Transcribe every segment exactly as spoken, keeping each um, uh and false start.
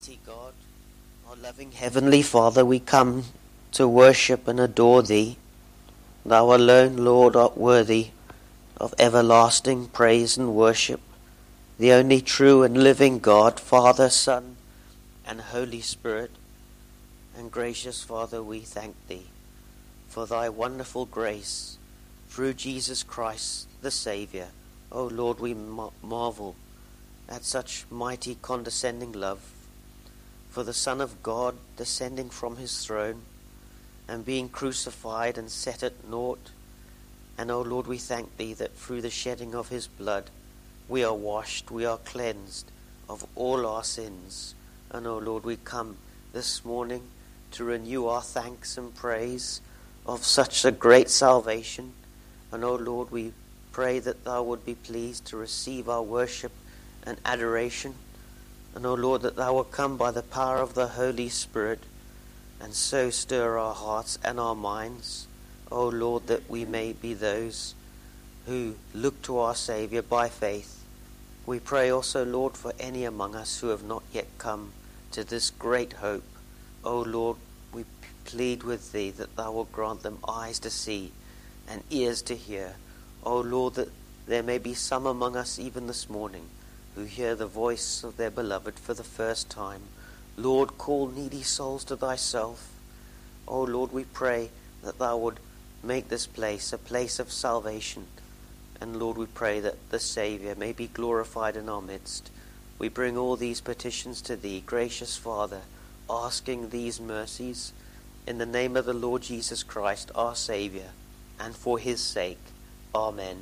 Almighty God, our loving Heavenly Father, we come to worship and adore Thee. Thou alone, Lord, art worthy of everlasting praise and worship, the only true and living God, Father, Son, and Holy Spirit. And gracious Father, we thank Thee for Thy wonderful grace through Jesus Christ, the Saviour. O Lord, we mar- marvel at such mighty condescending love, for the Son of God descending from his throne and being crucified and set at naught. And, O Lord, we thank Thee that through the shedding of his blood we are washed, we are cleansed of all our sins. And, O Lord, we come this morning to renew our thanks and praise of such a great salvation. And, O Lord, we pray that Thou would be pleased to receive our worship and adoration. And, O Lord, that Thou wilt come by the power of the Holy Spirit and so stir our hearts and our minds, O Lord, that we may be those who look to our Saviour by faith. We pray also, Lord, for any among us who have not yet come to this great hope. O Lord, we plead with Thee that Thou wilt grant them eyes to see and ears to hear. O Lord, that there may be some among us even this morning who hear the voice of their beloved for the first time. Lord, call needy souls to Thyself. O Lord, we pray that Thou would make this place a place of salvation. And Lord, we pray that the Saviour may be glorified in our midst. We bring all these petitions to Thee, gracious Father, asking these mercies in the name of the Lord Jesus Christ, our Saviour, and for his sake. Amen.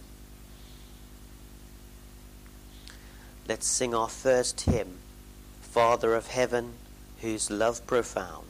Let's sing our first hymn, Father of Heaven, whose love profound.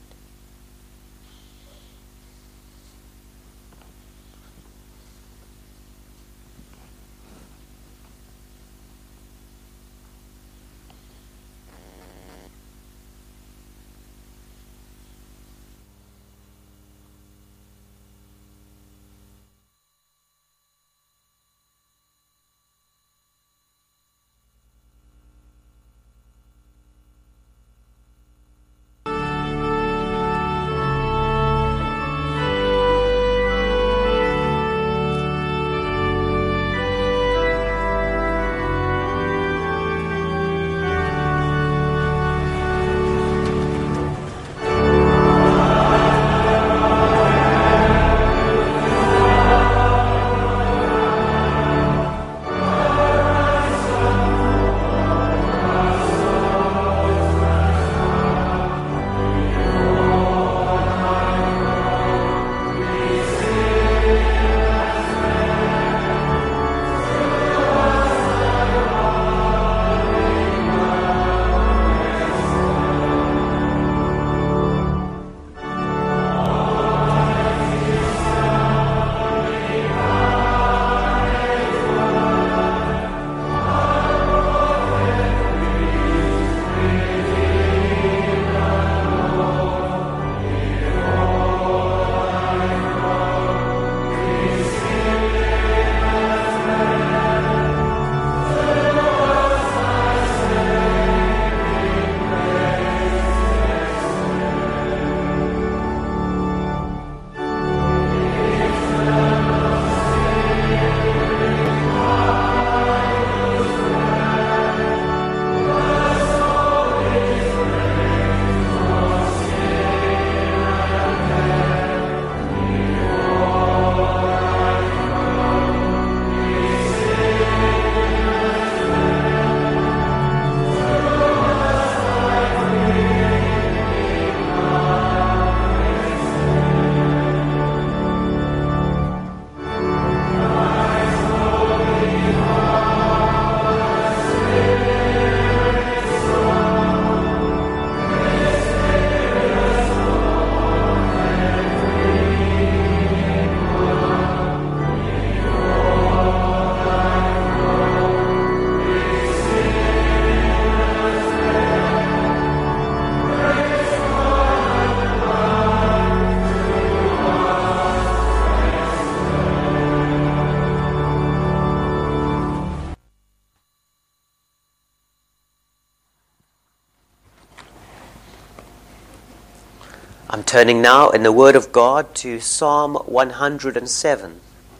I'm turning now in the Word of God to Psalm one hundred seven.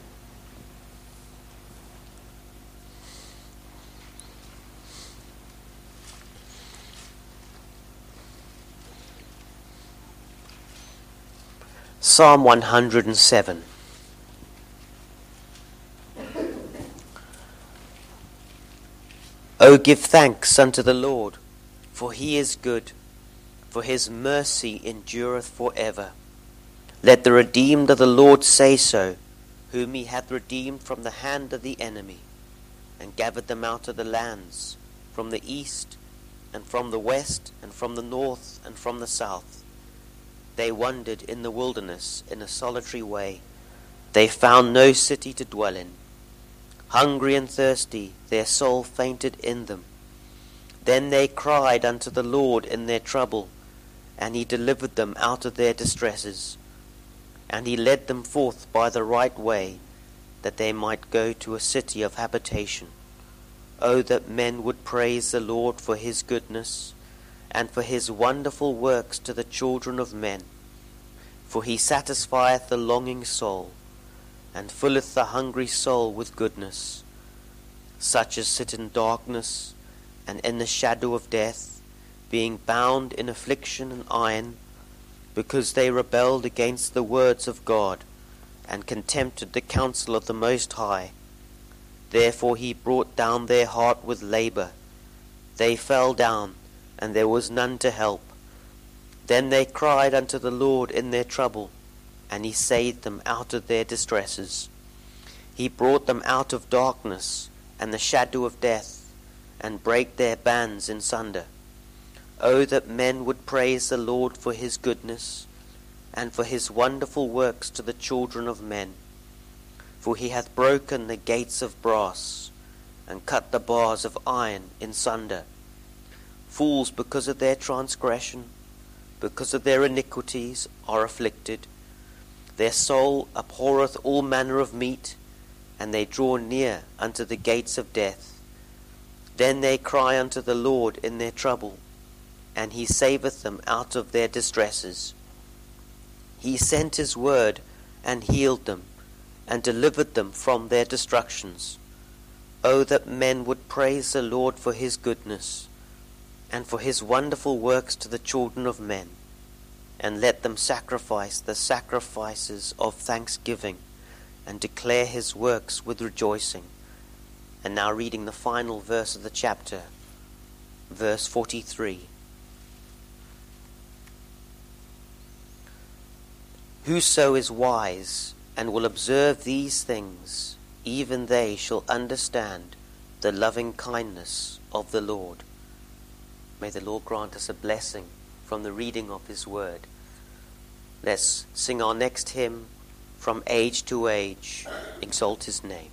Psalm one hundred seven. O give thanks unto the Lord, for he is good, for his mercy endureth for ever. Let the redeemed of the Lord say so, whom he hath redeemed from the hand of the enemy, and gathered them out of the lands, from the east, and from the west, and from the north, and from the south. They wandered in the wilderness in a solitary way. They found no city to dwell in. Hungry and thirsty, their soul fainted in them. Then they cried unto the Lord in their trouble, and he delivered them out of their distresses. And he led them forth by the right way, that they might go to a city of habitation. O that men would praise the Lord for his goodness, and for his wonderful works to the children of men. For he satisfieth the longing soul, and filleth the hungry soul with goodness. Such as sit in darkness, and in the shadow of death, being bound in affliction and iron, because they rebelled against the words of God, and contempted the counsel of the Most High. Therefore he brought down their heart with labour. They fell down, and there was none to help. Then they cried unto the Lord in their trouble, and he saved them out of their distresses. He brought them out of darkness and the shadow of death, and brake their bands in sunder. O that men would praise the Lord for his goodness, and for his wonderful works to the children of men. For he hath broken the gates of brass, and cut the bars of iron in sunder. Fools, because of their transgression, because of their iniquities, are afflicted. Their soul abhorreth all manner of meat, and they draw near unto the gates of death. Then they cry unto the Lord in their trouble, and he saveth them out of their distresses. He sent his word, and healed them, and delivered them from their destructions. O that men would praise the Lord for his goodness, and for his wonderful works to the children of men. And let them sacrifice the sacrifices of thanksgiving, and declare his works with rejoicing. And now reading the final verse of the chapter, verse forty-three. Whoso is wise, and will observe these things, even they shall understand the loving kindness of the Lord. May the Lord grant us a blessing from the reading of his word. Let's sing our next hymn, From Age to Age, Exalt his name.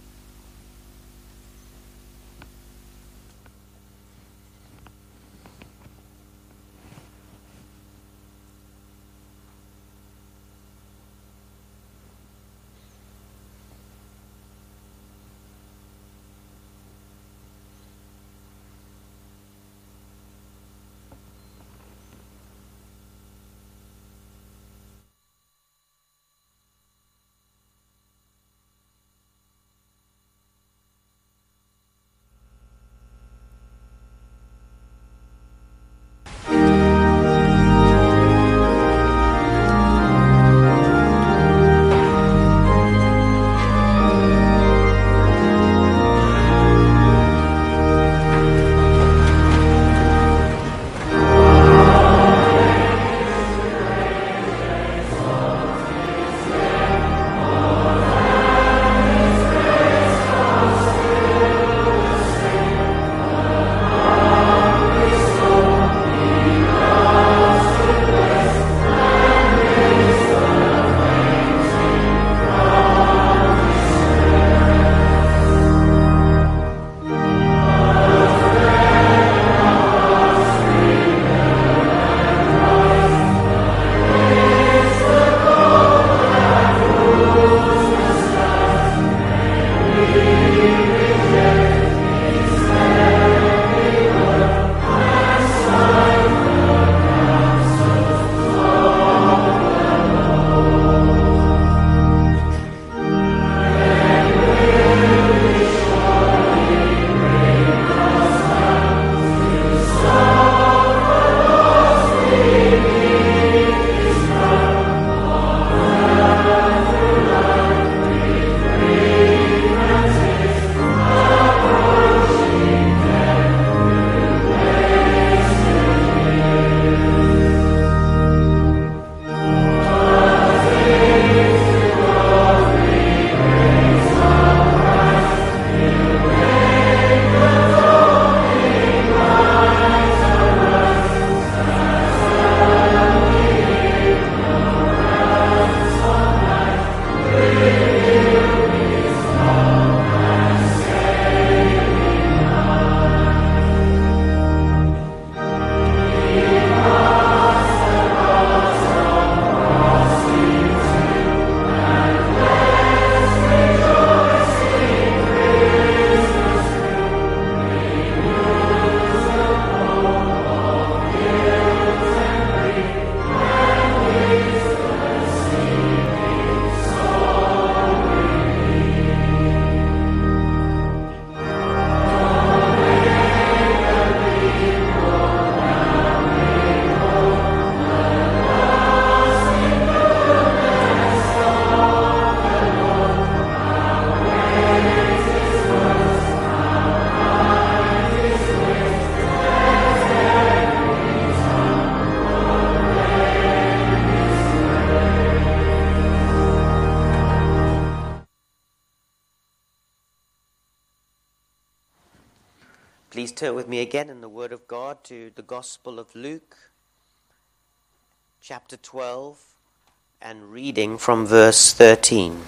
Please turn with me again in the Word of God to the Gospel of Luke, chapter twelve, and reading from verse thirteen.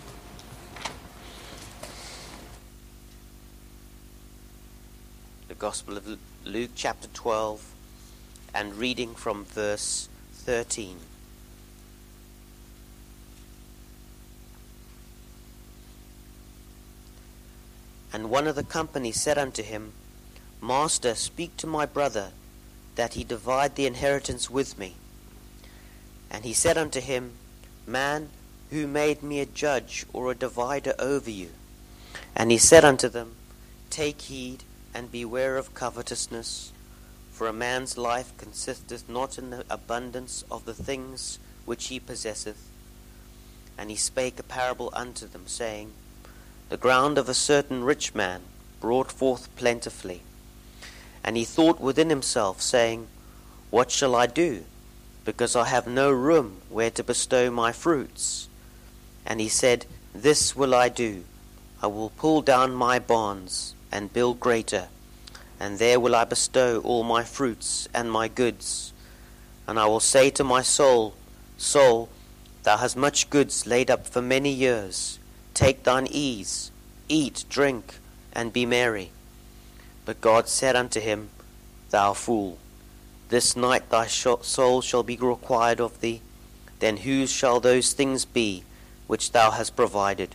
The Gospel of Luke, chapter twelve, and reading from verse thirteen. And one of the company said unto him, Master, speak to my brother, that he divide the inheritance with me. And he said unto him, Man, who made me a judge or a divider over you? And he said unto them, Take heed, and beware of covetousness, for a man's life consisteth not in the abundance of the things which he possesseth. And he spake a parable unto them, saying, The ground of a certain rich man brought forth plentifully. And he thought within himself, saying, What shall I do, because I have no room where to bestow my fruits? And he said, This will I do, I will pull down my barns, and build greater, and there will I bestow all my fruits and my goods. And I will say to my soul, Soul, thou hast much goods laid up for many years. Take thine ease, eat, drink, and be merry. But God said unto him, Thou fool, this night thy soul shall be required of thee. Then whose shall those things be which thou hast provided?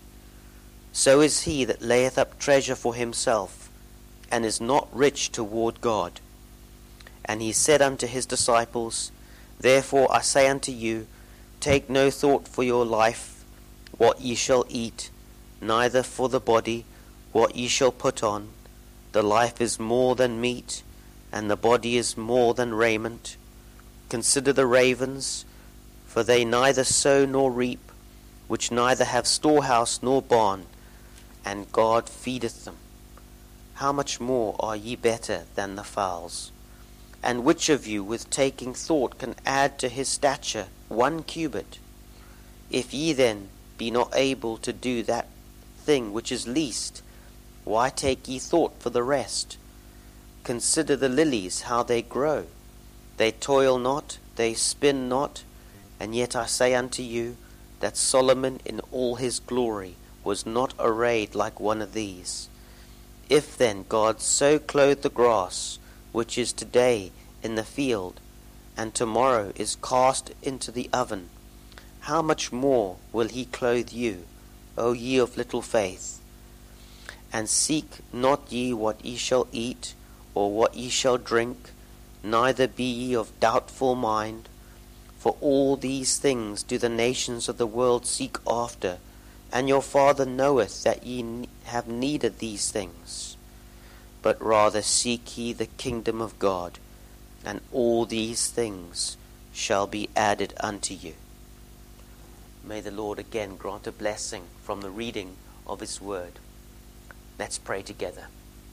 So is he that layeth up treasure for himself, and is not rich toward God. And he said unto his disciples, Therefore I say unto you, take no thought for your life, what ye shall eat, neither for the body, what ye shall put on. The life is more than meat, and the body is more than raiment. Consider the ravens, for they neither sow nor reap, which neither have storehouse nor barn, and God feedeth them. How much more are ye better than the fowls? And which of you with taking thought can add to his stature one cubit? If ye then be not able to do that thing which is least, why take ye thought for the rest? Consider the lilies, how they grow. They toil not, they spin not, and yet I say unto you, that Solomon in all his glory was not arrayed like one of these. If then God so clothe the grass, which is today in the field, and tomorrow is cast into the oven, how much more will he clothe you, O ye of little faith? And seek not ye what ye shall eat, or what ye shall drink, neither be ye of doubtful mind. For all these things do the nations of the world seek after, and your Father knoweth that ye have need of these things. But rather seek ye the kingdom of God, and all these things shall be added unto you. May the Lord again grant a blessing from the reading of his word. Let's pray together.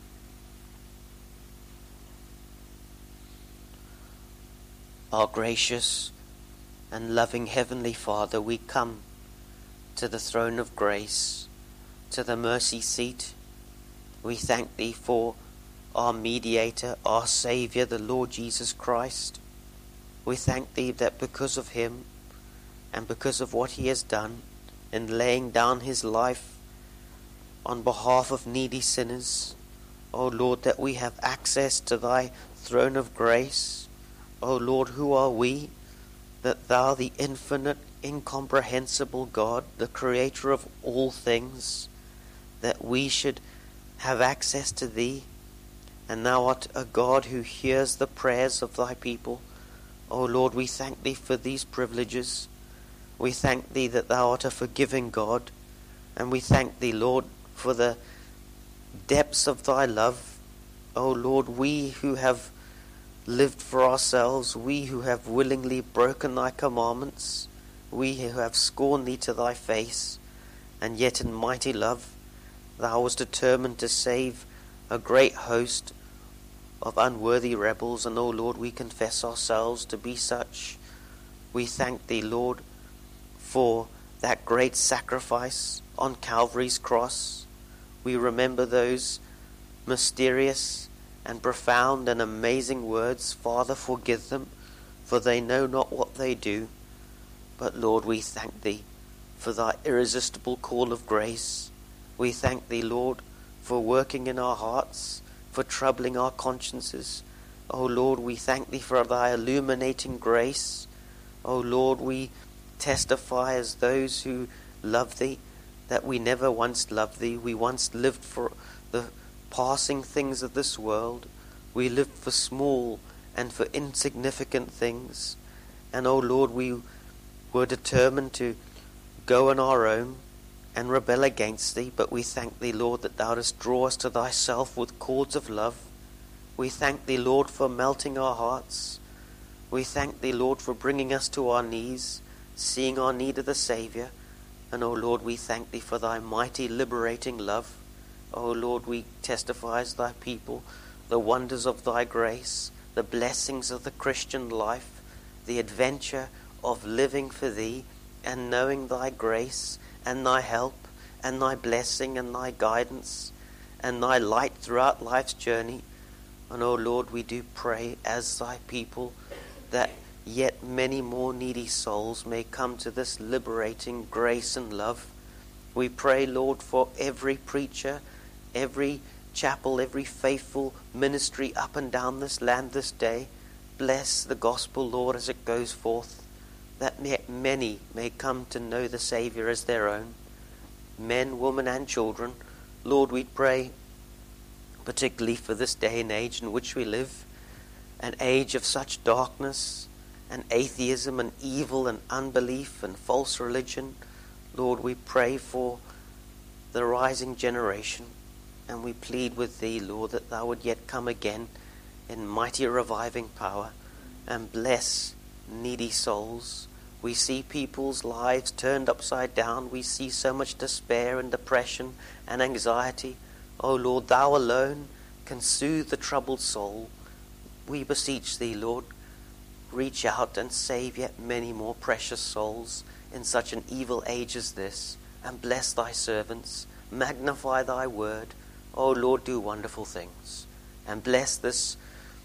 Our gracious and loving Heavenly Father, we come to the throne of grace, to the mercy seat. We thank thee for our mediator, our Saviour, the Lord Jesus Christ. We thank thee that because of him and because of what he has done in laying down his life on behalf of needy sinners, O Lord, that we have access to thy throne of grace. O Lord, who are we, that thou, the infinite, incomprehensible God, the creator of all things, that we should have access to thee, and thou art a God who hears the prayers of thy people. O Lord, we thank thee for these privileges. We thank thee that thou art a forgiving God, and we thank thee, Lord, for the depths of thy love. O Lord, we who have lived for ourselves, we who have willingly broken thy commandments, we who have scorned thee to thy face, and yet in mighty love thou wast determined to save a great host of unworthy rebels. And O Lord, we confess ourselves to be such. We thank thee, Lord, for that great sacrifice on Calvary's cross. We remember those mysterious and profound and amazing words. Father, forgive them, for they know not what they do. But Lord, we thank Thee for Thy irresistible call of grace. We thank Thee, Lord, for working in our hearts, for troubling our consciences. O Lord, we thank Thee for Thy illuminating grace. O Lord, we testify as those who love Thee that we never once loved Thee. We once lived for the passing things of this world. We lived for small and for insignificant things. And O Lord, we were determined to go on our own and rebel against Thee. But we thank Thee, Lord, that Thou dost draw us to Thyself with cords of love. We thank Thee, Lord, for melting our hearts. We thank Thee, Lord, for bringing us to our knees, seeing our need of the Saviour. And, O Lord, we thank Thee for Thy mighty liberating love. O Lord, we testify as Thy people the wonders of Thy grace, the blessings of the Christian life, the adventure of living for Thee and knowing Thy grace and Thy help and Thy blessing and Thy guidance and Thy light throughout life's journey. And, O Lord, we do pray as Thy people that yet many more needy souls may come to this liberating grace and love. We pray, Lord, for every preacher, every chapel, every faithful ministry up and down this land this day. Bless the gospel, Lord, as it goes forth, that many may come to know the Saviour as their own, men, women, and children. Lord, we pray particularly for this day and age in which we live, an age of such darkness and atheism and evil and unbelief and false religion. Lord, we pray for the rising generation, and we plead with Thee, Lord, that Thou would yet come again in mighty reviving power and bless needy souls. We see people's lives turned upside down. We see so much despair and depression and anxiety. O Lord, Thou alone can soothe the troubled soul. We beseech Thee, Lord, reach out and save yet many more precious souls in such an evil age as this, and bless Thy servants. Magnify Thy word. O Lord, do wonderful things, and bless this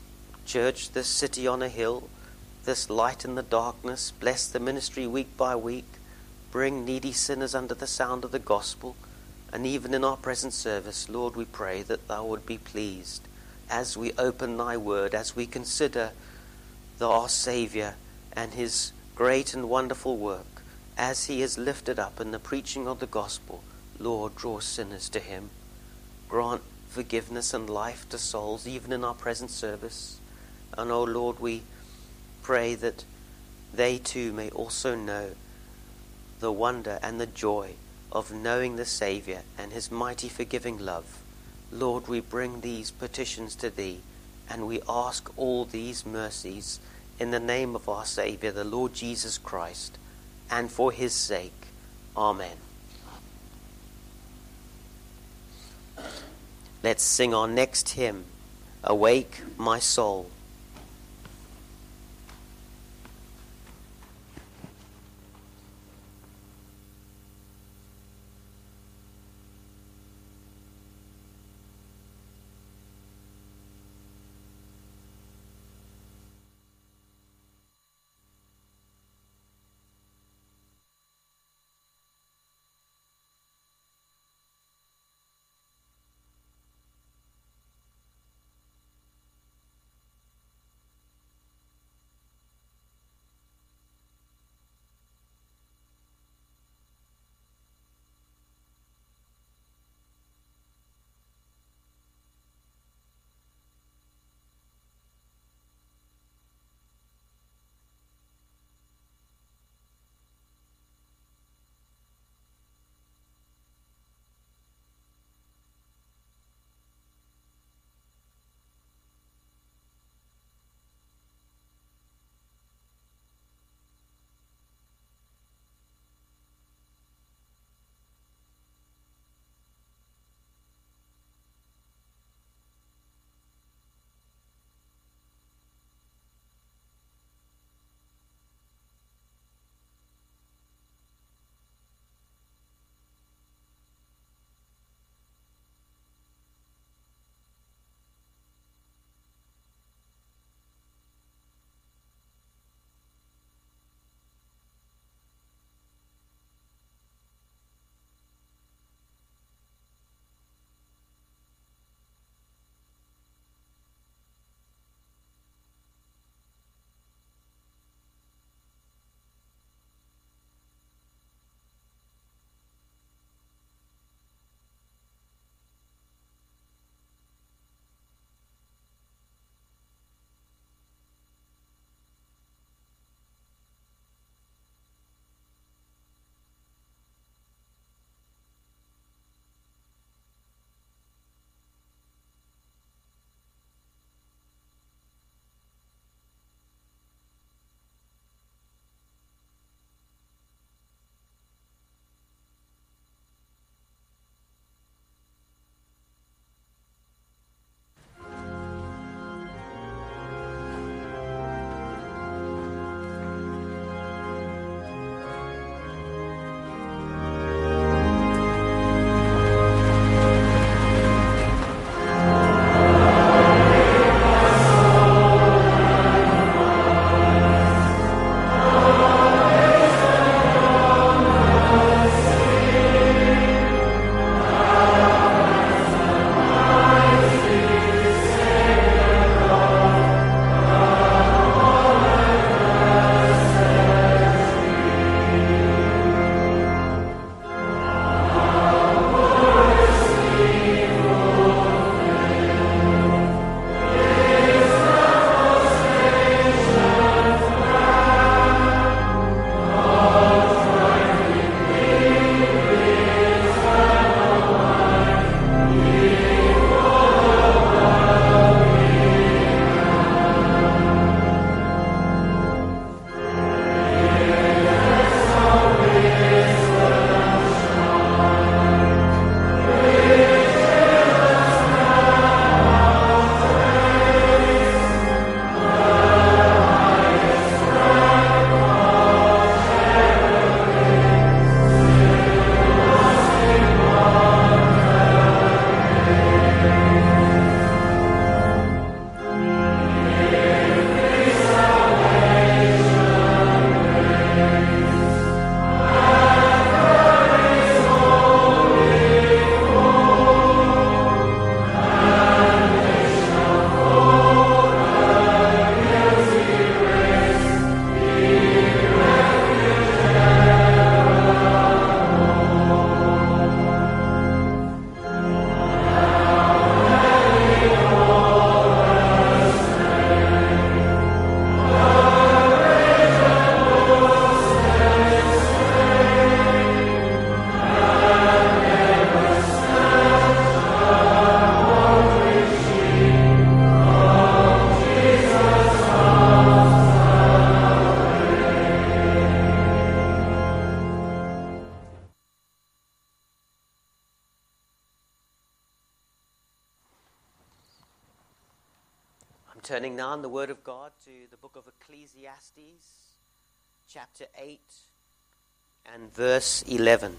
church, this city on a hill, this light in the darkness. Bless the ministry week by week. Bring needy sinners under the sound of the gospel. And even in our present service, Lord, we pray that Thou would be pleased as we open Thy word, as we consider the, our Saviour and His great and wonderful work, as He is lifted up in the preaching of the gospel. Lord, draw sinners to Him. Grant forgiveness and life to souls, even in our present service. And, O Lord, we pray that they too may also know the wonder and the joy of knowing the Saviour and His mighty forgiving love. Lord, we bring these petitions to Thee, and we ask all these mercies in the name of our Saviour, the Lord Jesus Christ, and for His sake. Amen. Let's sing our next hymn, Awake My Soul. Turning now in the Word of God to the book of Ecclesiastes, chapter eight and verse eleven.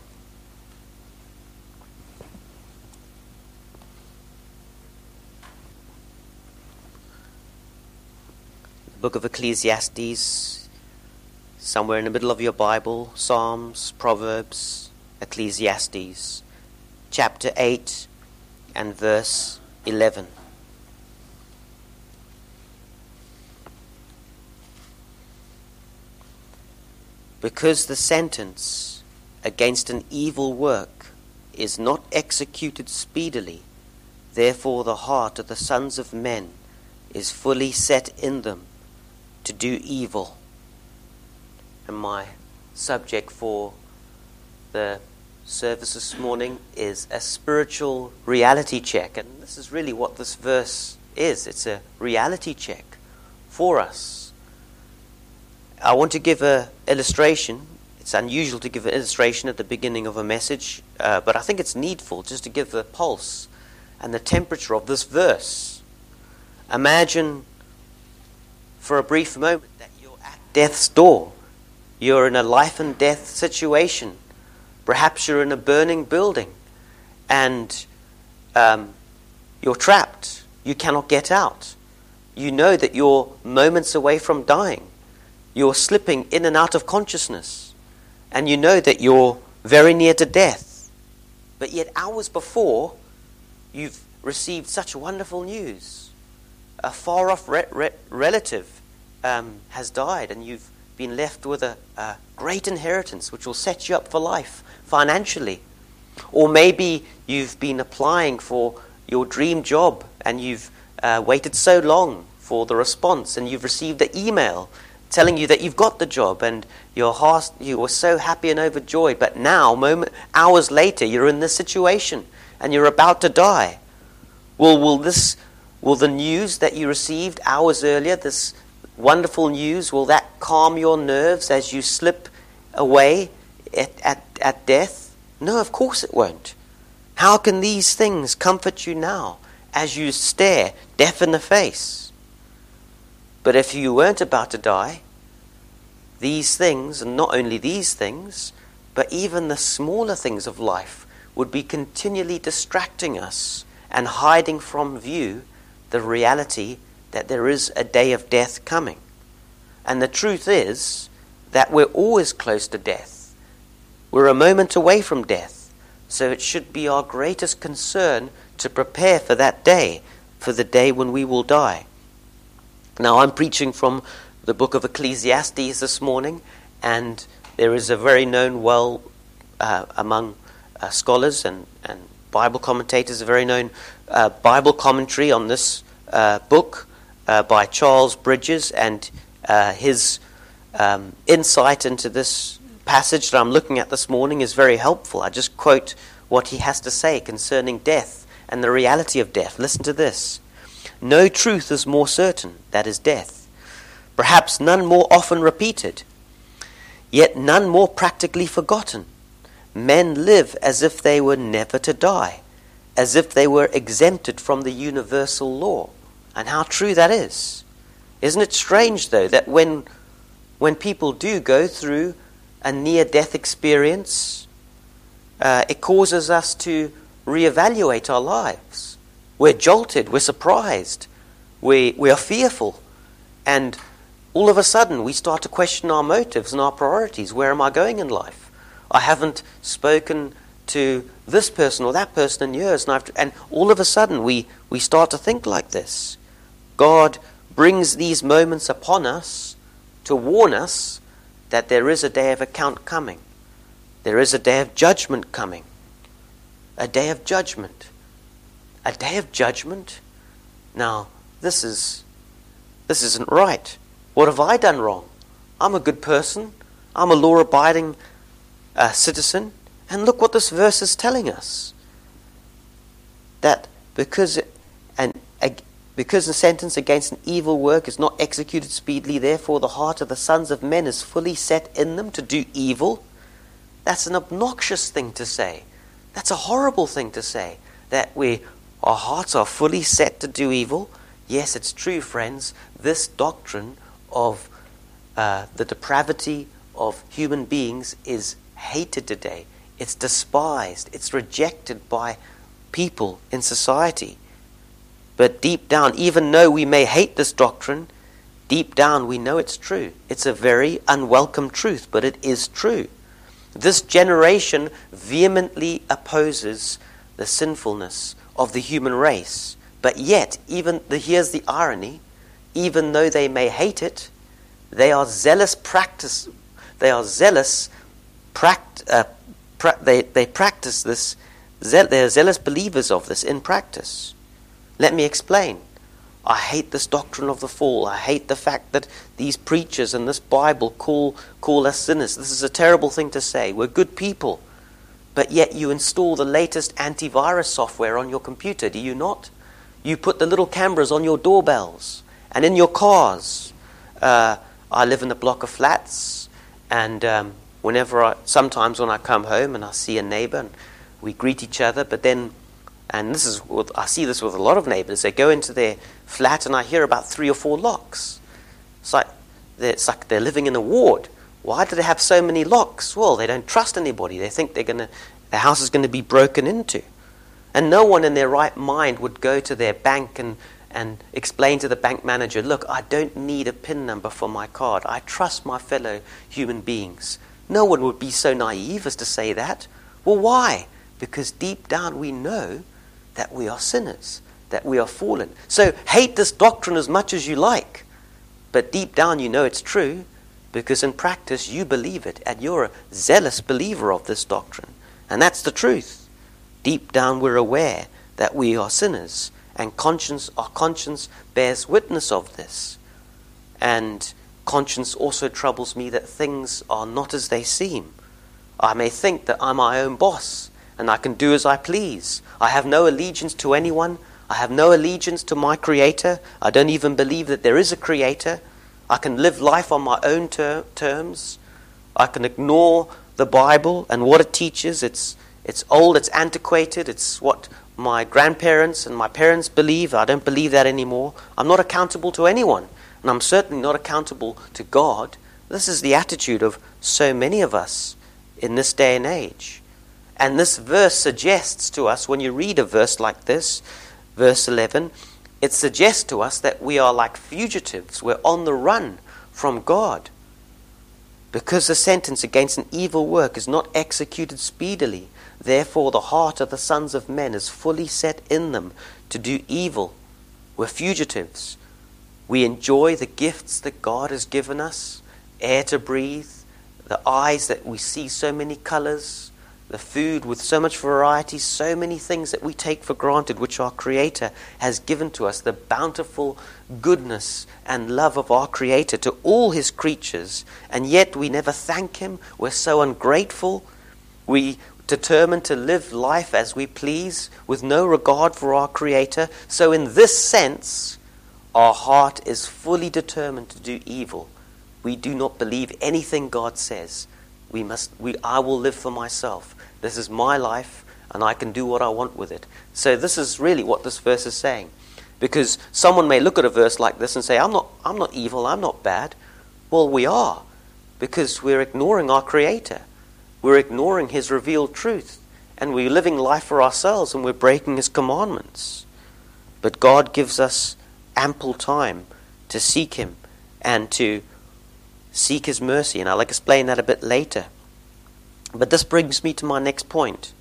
The book of Ecclesiastes, somewhere in the middle of your Bible, Psalms, Proverbs, Ecclesiastes, chapter eight and verse eleven. Because the sentence against an evil work is not executed speedily, therefore the heart of the sons of men is fully set in them to do evil. And my subject for the service this morning is a spiritual reality check. And this is really what this verse is. It's a reality check for us. I want to give an illustration. It's unusual to give an illustration at the beginning of a message, uh, but I think it's needful just to give the pulse and the temperature of this verse. Imagine for a brief moment that you're at death's door. You're in a life and death situation. Perhaps you're in a burning building and um, you're trapped. You cannot get out. You know that you're moments away from dying. You're slipping in and out of consciousness. And you know that you're very near to death. But yet hours before, you've received such wonderful news. A far-off re- re- relative um, has died, and you've been left with a, a great inheritance which will set you up for life financially. Or maybe you've been applying for your dream job, and you've uh, waited so long for the response, and you've received an email telling you that you've got the job, and your heart, you were so happy and overjoyed, but now, moment, hours later, you're in this situation, and you're about to die. Well, will this, will the news that you received hours earlier, this wonderful news, will that calm your nerves as you slip away at, at, at death? No, of course it won't. How can these things comfort you now as you stare death in the face? But if you weren't about to die, these things, and not only these things, but even the smaller things of life would be continually distracting us and hiding from view the reality that there is a day of death coming. And the truth is that we're always close to death. We're a moment away from death. So it should be our greatest concern to prepare for that day, for the day when we will die. Now, I'm preaching from the book of Ecclesiastes this morning, and there is a very known, well, uh, among uh, scholars and, and Bible commentators, a very known uh, Bible commentary on this uh, book uh, by Charles Bridges, and uh, his um, insight into this passage that I'm looking at this morning is very helpful. I just quote what he has to say concerning death and the reality of death. Listen to this. No truth is more certain, that is death. Perhaps none more often repeated, yet none more practically forgotten. Men live as if they were never to die, as if they were exempted from the universal law. And how true that is. Isn't it strange, though, that when, when people do go through a near-death experience, uh, it causes us to reevaluate our lives. We're jolted, we're surprised, we, we are fearful, and all of a sudden we start to question our motives and our priorities. Where am I going in life? I haven't spoken to this person or that person in years, and, I've to, and all of a sudden we, we start to think like this. God brings these moments upon us to warn us that there is a day of account coming. There is a day of judgment coming. A day of judgment. A day of judgment? Now, this is this isn't right. What have I done wrong? I'm a good person. I'm a law-abiding uh, citizen. And look what this verse is telling us. That because an, a, because the sentence against an evil work is not executed speedily, therefore the heart of the sons of men is fully set in them to do evil. That's an obnoxious thing to say. That's a horrible thing to say. That we, our hearts are fully set to do evil. Yes, it's true, friends. This doctrine of uh, the depravity of human beings is hated today. It's despised. It's rejected by people in society. But deep down, even though we may hate this doctrine, deep down we know it's true. It's a very unwelcome truth, but it is true. This generation vehemently opposes the sinfulness of the human race. But yet, even the, here's the irony, even though they may hate it, they are zealous practice. They are zealous. Pract, uh, pra- they they practice this. Ze- they are zealous believers of this in practice. Let me explain. I hate this doctrine of the fall. I hate the fact that these preachers and this Bible call call us sinners. This is a terrible thing to say. We're good people, but yet you install the latest antivirus software on your computer. Do you not? You put the little cameras on your doorbells and in your cars. Uh, I live in a block of flats, and um, whenever I, sometimes when I come home and I see a neighbor, and we greet each other, but then, and this is, with, I see this with a lot of neighbors, they go into their flat and I hear about three or four locks. It's like, it's like they're living in a ward. Why do they have so many locks? Well, they don't trust anybody. They think they're gonna, their house is going to be broken into. And no one in their right mind would go to their bank and, and explain to the bank manager, look, I don't need a PIN number for my card. I trust my fellow human beings. No one would be so naive as to say that. Well, why? Because deep down we know that we are sinners, that we are fallen. So hate this doctrine as much as you like, but deep down you know it's true, because in practice you believe it, and you're a zealous believer of this doctrine. And that's the truth. Deep down we're aware that we are sinners, and conscience, our conscience bears witness of this. And conscience also troubles me that things are not as they seem. I may think that I'm my own boss, and I can do as I please. I have no allegiance to anyone. I have no allegiance to my Creator. I don't even believe that there is a Creator. I can live life on my own ter- terms. I can ignore the Bible and what it teaches. It's It's old, it's antiquated, it's what my grandparents and my parents believe. I don't believe that anymore. I'm not accountable to anyone, and I'm certainly not accountable to God. This is the attitude of so many of us in this day and age. And this verse suggests to us, when you read a verse like this, verse eleven, it suggests to us that we are like fugitives. We're on the run from God. Because the sentence against an evil work is not executed speedily, therefore the heart of the sons of men is fully set in them to do evil. We're fugitives. We enjoy the gifts that God has given us, air to breathe, the eyes that we see so many colors, the food with so much variety, so many things that we take for granted, which our Creator has given to us, the bountiful goodness and love of our Creator to all His creatures, and yet we never thank Him. We're so ungrateful. We determined to live life as we please with no regard for our Creator. So in this sense, our heart is fully determined to do evil. We do not believe anything God says. We must. We. I will live for myself. This is my life, and I can do what I want with it. So this is really what this verse is saying. Because someone may look at a verse like this and say, I'm not, I'm not evil, I'm not bad. Well, we are, because we're ignoring our Creator. We're ignoring His revealed truth, and we're living life for ourselves, and we're breaking His commandments. But God gives us ample time to seek Him and to seek His mercy, and I'll explain that a bit later. But this brings me to my next point.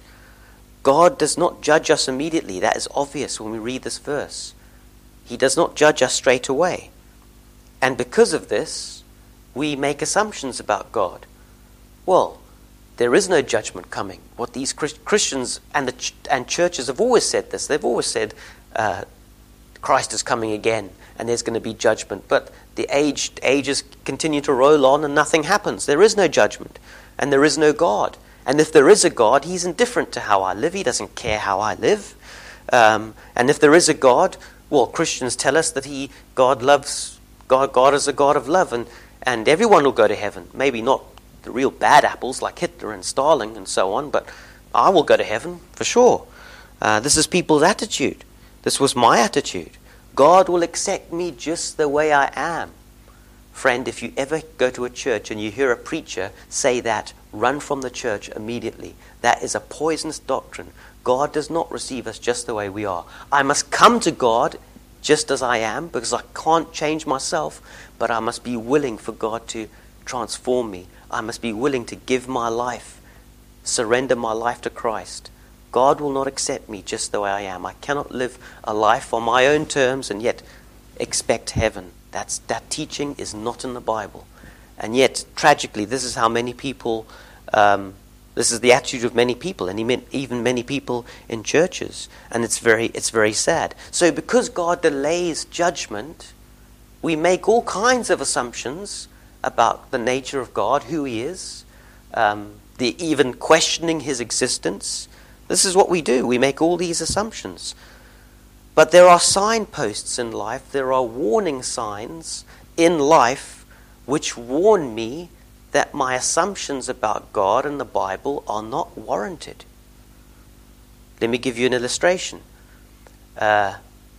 God does not judge us immediately. That is obvious when we read this verse. He does not judge us straight away. And because of this, we make assumptions about God. Well, there is no judgment coming. What these Christians and the ch- and churches have always said this. They've always said uh, Christ is coming again and there's going to be judgment. But the age, ages continue to roll on and nothing happens. There is no judgment and there is no God. And if there is a God, He's indifferent to how I live. He doesn't care how I live. Um, and if there is a God, well, Christians tell us that He, God loves, God, God is a God of love, and, and everyone will go to heaven. Maybe not the real bad apples like Hitler and Stalin and so on, but I will go to heaven for sure. Uh, this is people's attitude. This was my attitude. God will accept me just the way I am. Friend, if you ever go to a church and you hear a preacher say that, run from the church immediately. That is a poisonous doctrine. God does not receive us just the way we are. I must come to God just as I am, because I can't change myself, but I must be willing for God to transform me. I must be willing to give my life, surrender my life to Christ. God will not accept me just the way I am. I cannot live a life on my own terms and yet expect heaven. That's, that teaching is not in the Bible. And yet, tragically, this is how many people, um, this is the attitude of many people, and even many people in churches. And it's very, it's very sad. So because God delays judgment, we make all kinds of assumptions about the nature of God, who He is, um, the even questioning His existence. This is what we do. We make all these assumptions. But there are signposts in life, there are warning signs in life which warn me that my assumptions about God and the Bible are not warranted. Let me give you an illustration. Uh,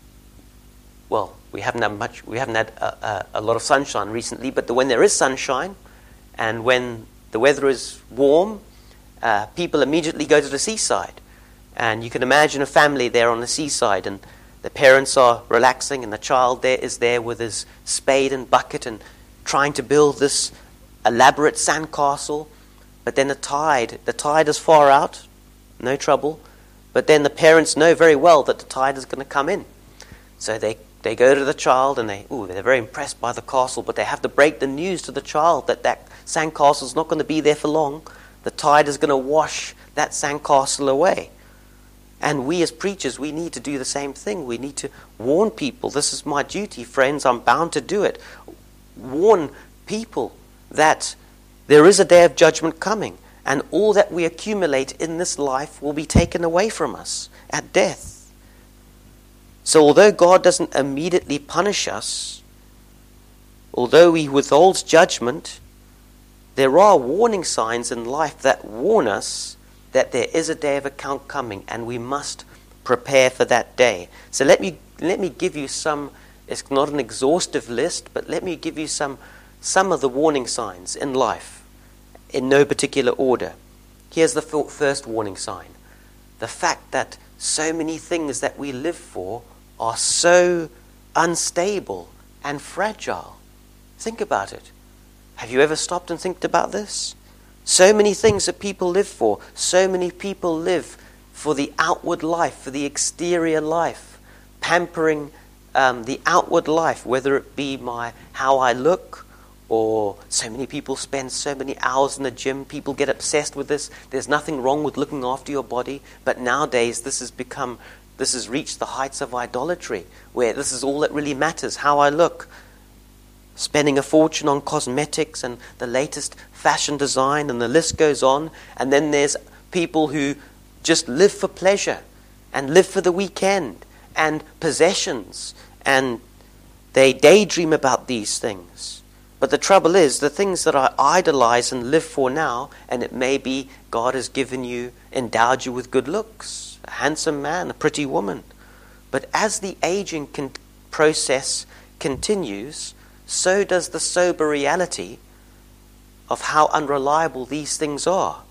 well, we haven't had much. We haven't had a, a, a lot of sunshine recently, but the, when there is sunshine, and when the weather is warm, uh, people immediately go to the seaside, and you can imagine a family there on the seaside, and the parents are relaxing, and the child there is there with his spade and bucket and trying to build this elaborate sandcastle. But then the tide, the tide is far out, no trouble. But then the parents know very well that the tide is going to come in, so they. They go to the child and they, ooh, they're very impressed by the castle, but they have to break the news to the child that that sandcastle is not going to be there for long. The tide is going to wash that sandcastle away. And we as preachers, we need to do the same thing. We need to warn people. This is my duty, friends. I'm bound to do it. Warn people that there is a day of judgment coming, and all that we accumulate in this life will be taken away from us at death. So although God doesn't immediately punish us, although He withholds judgment, there are warning signs in life that warn us that there is a day of account coming, and we must prepare for that day. So let me let me give you some, it's not an exhaustive list, but let me give you some, some of the warning signs in life, in no particular order. Here's the first warning sign. The fact that so many things that we live for are so unstable and fragile. Think about it. Have you ever stopped and think about this? So many things that people live for. So many people live for the outward life, for the exterior life, pampering um, the outward life, whether it be my how I look, or so many people spend so many hours in the gym. People get obsessed with this. There's nothing wrong with looking after your body, but nowadays this has become This has reached the heights of idolatry, where this is all that really matters, how I look. Spending a fortune on cosmetics and the latest fashion design, and the list goes on. And then there's people who just live for pleasure and live for the weekend and possessions, and they daydream about these things. But the trouble is, the things that I idolize and live for now, and it may be God has given you, endowed you with good looks, a handsome man, a pretty woman. But as the aging con- process continues, so does the sober reality of how unreliable these things are.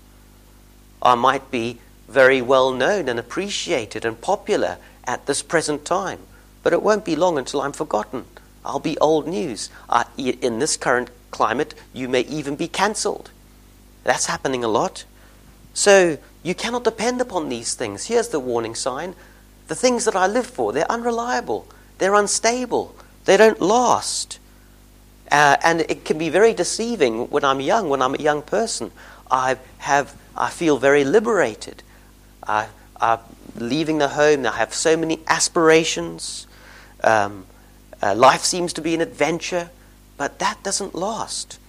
I might be very well known and appreciated and popular at this present time, but it won't be long until I'm forgotten. I'll be old news. Uh, in this current climate, you may even be cancelled. That's happening a lot. So you cannot depend upon these things. Here's the warning sign. The things that I live for, they're unreliable. They're unstable. They don't last. Uh, and it can be very deceiving when I'm young, when I'm a young person. I have, I feel very liberated. I, I'm leaving the home. I have so many aspirations. Um, uh, life seems to be an adventure, but that doesn't last.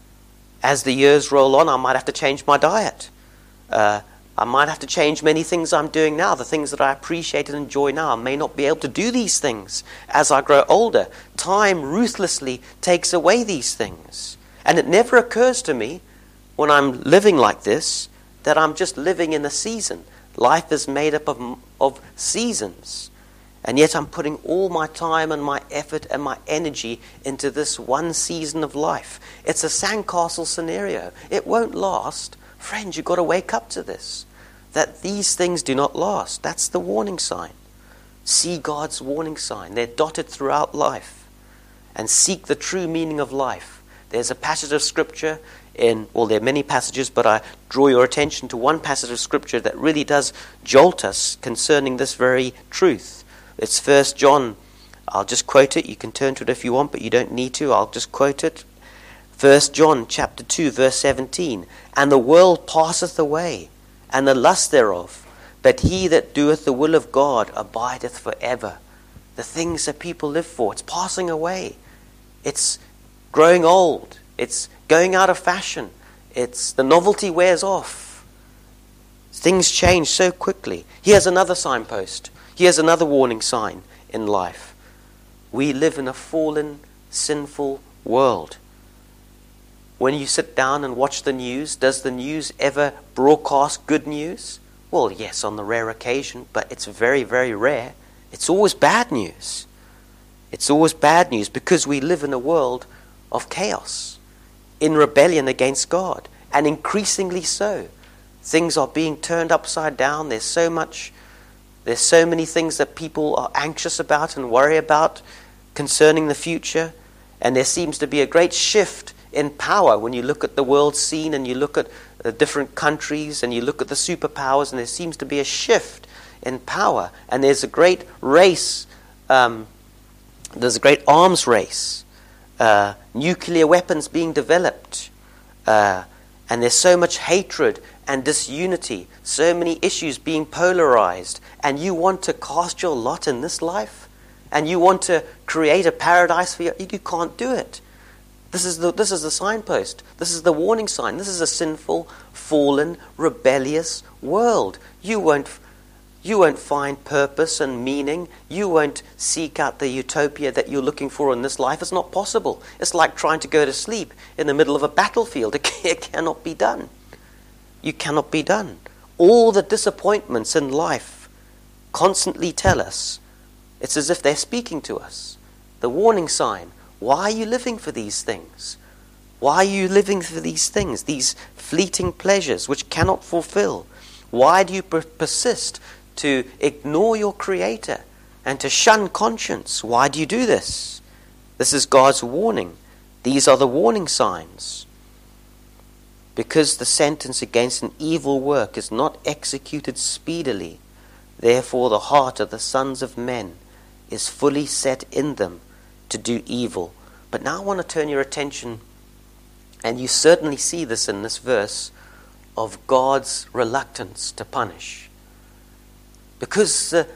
As the years roll on, I might have to change my diet. Uh, I might have to change many things I'm doing now. The things that I appreciate and enjoy now, I may not be able to do these things as I grow older. Time ruthlessly takes away these things. And it never occurs to me when I'm living like this that I'm just living in a season. Life is made up of, of seasons. And yet I'm putting all my time and my effort and my energy into this one season of life. It's a sandcastle scenario. It won't last. Friends, you've got to wake up to this. That these things do not last. That's the warning sign. See God's warning sign. They're dotted throughout life. And seek the true meaning of life. There's a passage of Scripture in, well, there are many passages, but I draw your attention to one passage of Scripture that really does jolt us concerning this very truth. It's First John. I'll just quote it. You can turn to it if you want, but you don't need to. I'll just quote it. First John chapter two, verse seventeen. And the world passeth away, and the lust thereof. But he that doeth the will of God abideth forever. The things that people live for, it's passing away. It's growing old. It's going out of fashion. It's the novelty wears off. Things change so quickly. Here's another signpost. Here's another warning sign in life. We live in a fallen, sinful world. When you sit down and watch the news, does the news ever broadcast good news? Well, yes, on the rare occasion, but it's very, very rare. It's always bad news. It's always bad news because we live in a world of chaos, in rebellion against God, and increasingly so. Things are being turned upside down. There's so much There's so many things that people are anxious about and worry about concerning the future. And there seems to be a great shift in power when you look at the world scene and you look at the different countries and you look at the superpowers, and there seems to be a shift in power. And there's a great race, um, there's a great arms race, uh, nuclear weapons being developed. Uh, and there's so much hatred and disunity, so many issues being polarized, and you want to cast your lot in this life, and you want to create a paradise for you, you can't do it. This is the this is the signpost. This is the warning sign. This is a sinful, fallen, rebellious world. You won't you won't find purpose and meaning. You won't seek out the utopia that you're looking for in this life. It's not possible. It's like trying to go to sleep in the middle of a battlefield. It cannot be done. You cannot be done. All the disappointments in life constantly tell us. It's as if they're speaking to us. The warning sign. Why are you living for these things? Why are you living for these things? These fleeting pleasures which cannot fulfill. Why do you per- persist to ignore your Creator and to shun conscience? Why do you do this? This is God's warning. These are the warning signs. Because the sentence against an evil work is not executed speedily, therefore the heart of the sons of men is fully set in them to do evil. But now I want to turn your attention, and you certainly see this in this verse, of God's reluctance to punish. Because, uh,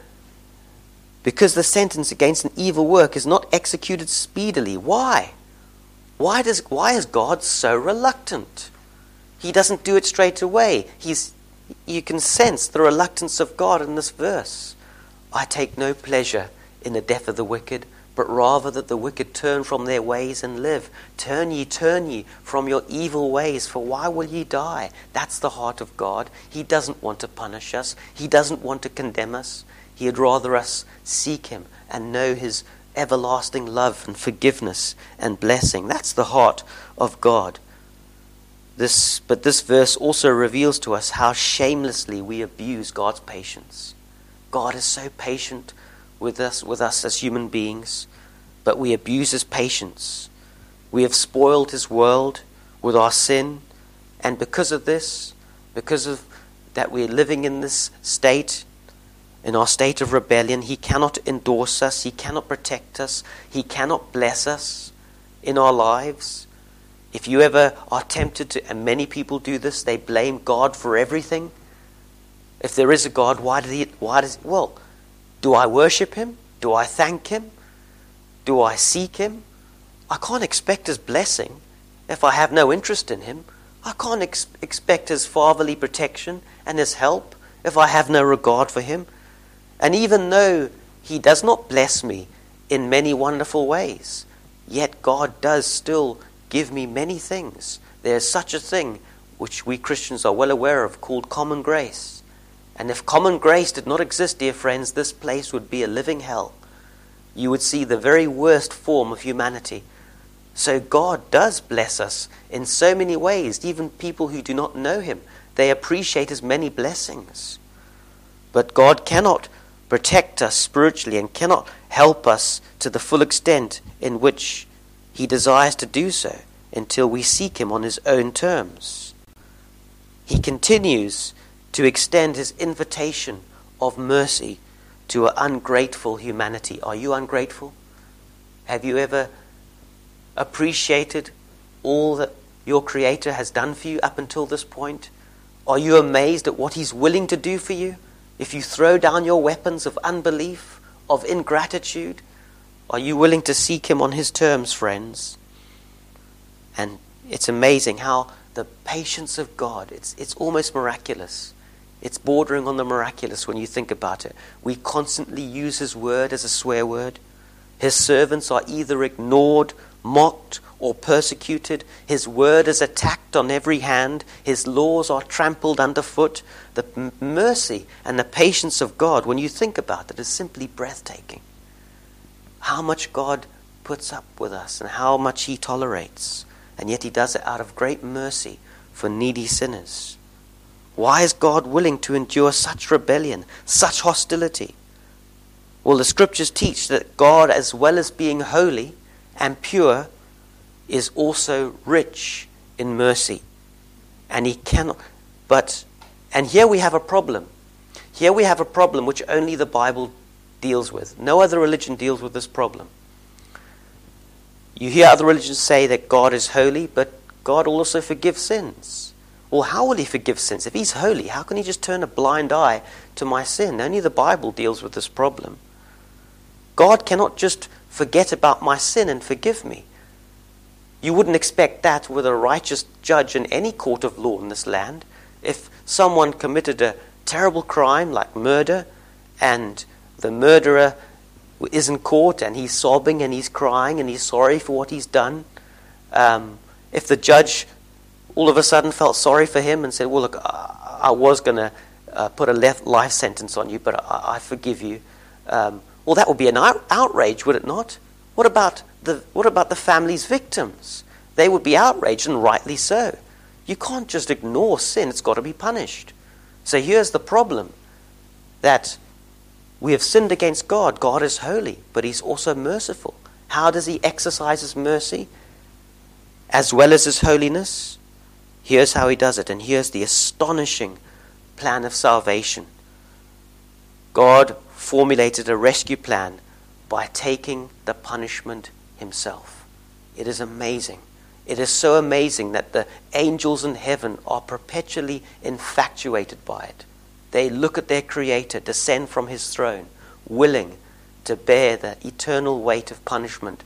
because the sentence against an evil work is not executed speedily. Why? Why does why is God so reluctant? He doesn't do it straight away. He's, you can sense the reluctance of God in this verse. I take no pleasure in the death of the wicked, but rather that the wicked turn from their ways and live. Turn ye, turn ye from your evil ways, for why will ye die? That's the heart of God. He doesn't want to punish us. He doesn't want to condemn us. He'd rather us seek Him and know His everlasting love and forgiveness and blessing. That's the heart of God. This, but this verse also reveals to us how shamelessly we abuse God's patience. God is so patient with us, with us as human beings, but we abuse His patience. We have spoiled His world with our sin, and because of this, because of that we're living in this state, in our state of rebellion, He cannot endorse us, He cannot protect us, He cannot bless us in our lives. If you ever are tempted to, and many people do this, they blame God for everything. If there is a God, why did He, why does, well, do I worship Him? Do I thank Him? Do I seek Him? I can't expect His blessing if I have no interest in Him. I can't ex- expect His fatherly protection and His help if I have no regard for Him. And even though He does not bless me in many wonderful ways, yet God does still give me many things. There is such a thing which we Christians are well aware of called common grace. And if common grace did not exist, dear friends, this place would be a living hell. You would see the very worst form of humanity. So God does bless us in so many ways. Even people who do not know him, they appreciate his many blessings. But God cannot protect us spiritually and cannot help us to the full extent in which he desires to do so until we seek him on his own terms. He continues to extend his invitation of mercy to an ungrateful humanity. Are you ungrateful? Have you ever appreciated all that your Creator has done for you up until this point? Are you amazed at what he's willing to do for you? If you throw down your weapons of unbelief, of ingratitude, are you willing to seek him on his terms, friends? And it's amazing how the patience of God, it's it's almost miraculous. It's bordering on the miraculous when you think about it. We constantly use his word as a swear word. His servants are either ignored, mocked, or persecuted. His word is attacked on every hand. His laws are trampled underfoot. The m- mercy and the patience of God, when you think about it, is simply breathtaking. How much God puts up with us and how much he tolerates. And yet he does it out of great mercy for needy sinners. Why is God willing to endure such rebellion, such hostility? Well, the scriptures teach that God, as well as being holy and pure, is also rich in mercy. And he cannot, but, and here we have a problem. Here we have a problem which only the Bible deals with. No other religion deals with this problem. You hear other religions say that God is holy, but God also forgives sins. Well, how will he forgive sins? If he's holy, how can he just turn a blind eye to my sin? Only the Bible deals with this problem. God cannot just forget about my sin and forgive me. You wouldn't expect that with a righteous judge in any court of law in this land. If someone committed a terrible crime like murder, and the murderer is in court and he's sobbing and he's crying and he's sorry for what he's done, um, if the judge all of a sudden felt sorry for him and said, well, look, I, I was going to uh, put a left life sentence on you, but I, I forgive you. Um, well, that would be an out- outrage, would it not? What about the what about the family's victims? They would be outraged, and rightly so. You can't just ignore sin. It's got to be punished. So here's the problem, that we have sinned against God. God is holy, but he's also merciful. How does he exercise his mercy as well as his holiness? Here's how he does it, and here's the astonishing plan of salvation. God formulated a rescue plan by taking the punishment himself. It is amazing. It is so amazing that the angels in heaven are perpetually infatuated by it. They look at their Creator descend from his throne, willing to bear the eternal weight of punishment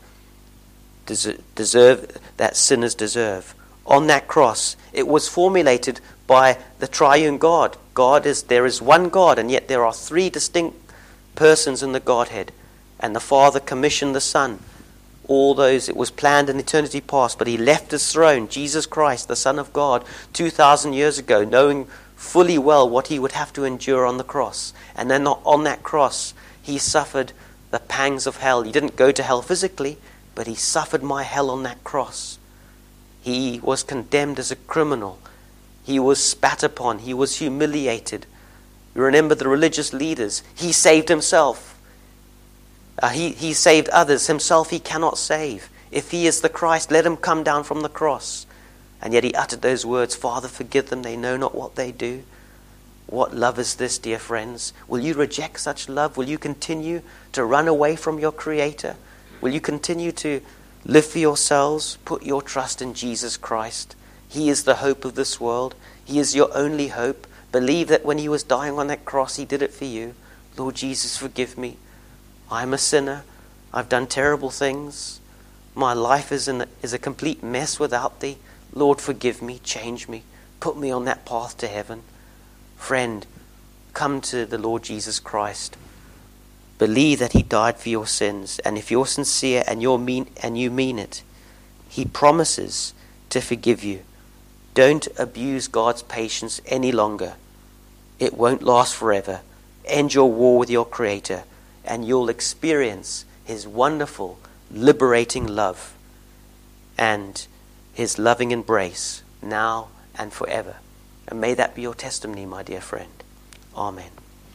deserve that sinners deserve. On that cross, it was formulated by the triune God. God is there is one God, and yet there are three distinct persons in the Godhead. And the Father commissioned the Son. All those, it was planned in eternity past, but he left his throne, Jesus Christ, the Son of God, two thousand years ago, knowing fully well what he would have to endure on the cross. And then on that cross, he suffered the pangs of hell. He didn't go to hell physically, but he suffered my hell on that cross. He was condemned as a criminal. He was spat upon. He was humiliated. You remember the religious leaders. He saved himself. Uh, he, he saved others. Himself he cannot save. If he is the Christ, let him come down from the cross. And yet he uttered those words, Father, forgive them. They know not what they do. What love is this, dear friends? Will you reject such love? Will you continue to run away from your Creator? Will you continue to live for yourselves? Put your trust in Jesus Christ. He is the hope of this world. He is your only hope. Believe that when he was dying on that cross, he did it for you. Lord Jesus, forgive me. I'm a sinner. I've done terrible things. My life is, in a, is a complete mess without thee. Lord, forgive me. Change me. Put me on that path to heaven. Friend, come to the Lord Jesus Christ. Believe that he died for your sins, and if you're sincere and you're mean and you mean it, he promises to forgive you. Don't abuse God's patience any longer. It won't last forever. End your war with your Creator, and you'll experience His wonderful, liberating love and His loving embrace now and forever. And may that be your testimony, my dear friend. Amen.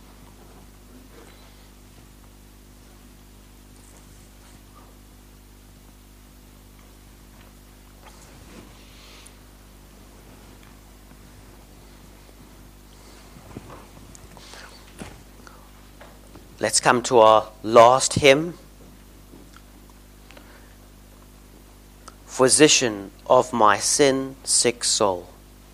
Let's come to our last hymn. Physician of my sin-sick soul.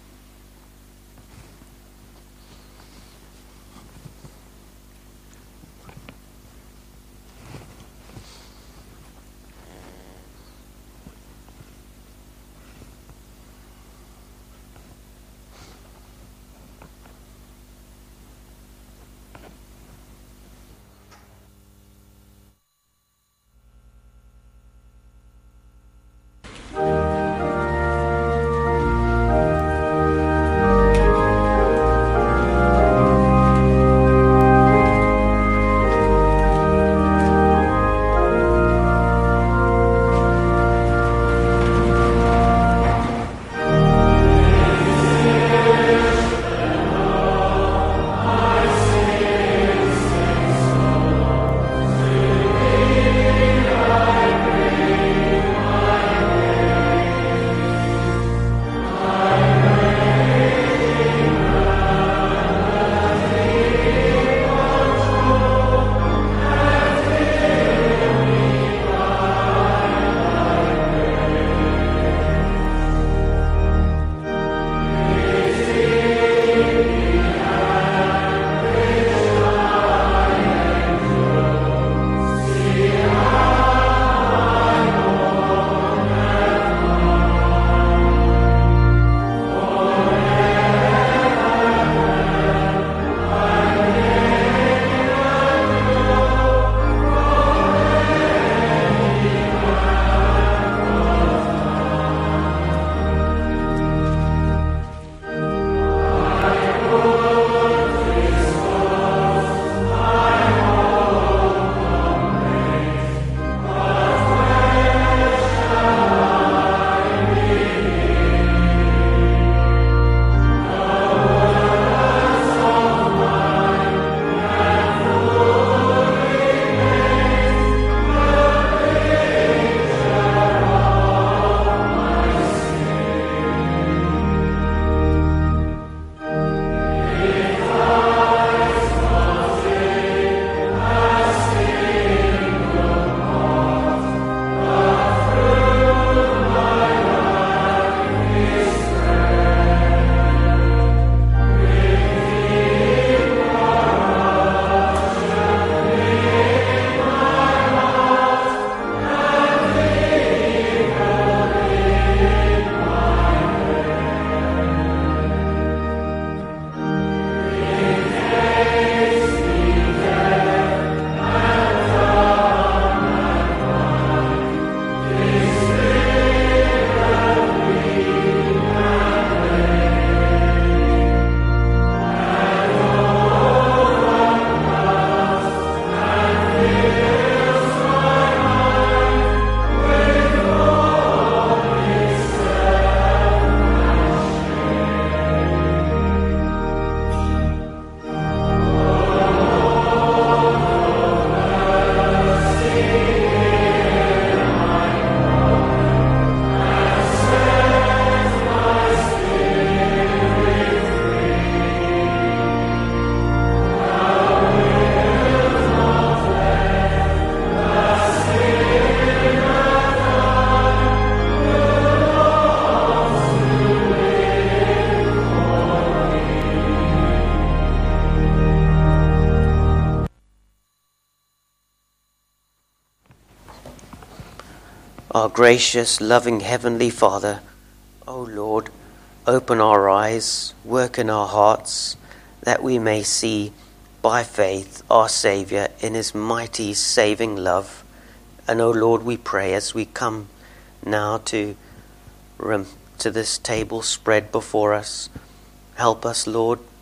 Our gracious, loving Heavenly Father, O Lord, open our eyes, work in our hearts, that we may see by faith our Saviour in his mighty saving love. And O Lord, we pray as we come now to, to this table spread before us, help us, Lord,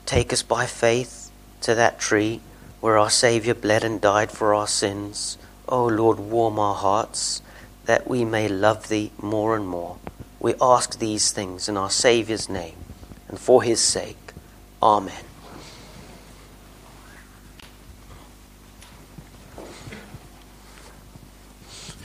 take us by faith to that tree where our Saviour bled and died for our sins. O Lord, warm our hearts, that we may love thee more and more. We ask these things in our Saviour's name, and for his sake. Amen.